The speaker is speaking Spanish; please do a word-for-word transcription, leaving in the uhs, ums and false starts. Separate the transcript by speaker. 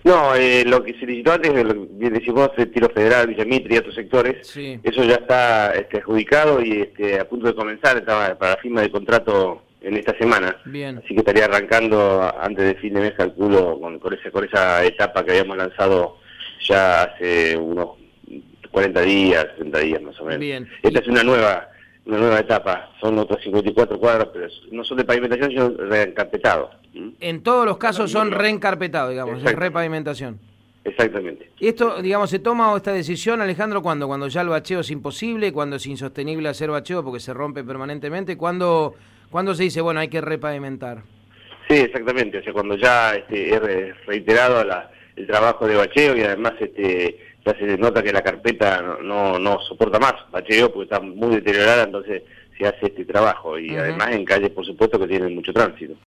Speaker 1: No, eh, lo que se licitó antes, lo que bien decimos, el Tiro Federal, Villa Mitre y otros sectores,
Speaker 2: Sí.
Speaker 1: eso ya está este, adjudicado y este, a punto de comenzar, estaba para la firma de contrato en esta semana.
Speaker 2: Bien.
Speaker 1: Así que estaría arrancando antes de fin de mes, calculo, con, con, esa, con esa etapa que habíamos lanzado ya hace unos cuarenta días, sesenta días más o menos.
Speaker 2: Bien.
Speaker 1: Esta
Speaker 2: Y...
Speaker 1: es una nueva una nueva etapa, son otras cincuenta y cuatro cuadras, pero no son de pavimentación, sino reencarpetados.
Speaker 2: En todos los casos son reencarpetados, digamos, es repavimentación.
Speaker 1: Exactamente.
Speaker 2: ¿Y esto, digamos, se toma esta decisión, Alejandro, cuándo? Cuando ya el bacheo es imposible, cuando es insostenible hacer bacheo porque se rompe permanentemente, ¿cuándo, cuándo se dice, bueno, hay que repavimentar?
Speaker 1: Sí, exactamente, o sea, cuando ya este, es reiterado la, el trabajo de bacheo y además este, ya se nota que la carpeta no, no, no soporta más bacheo porque está muy deteriorada, entonces se hace este trabajo y uh-huh. además en calles, por supuesto, que tienen mucho tránsito.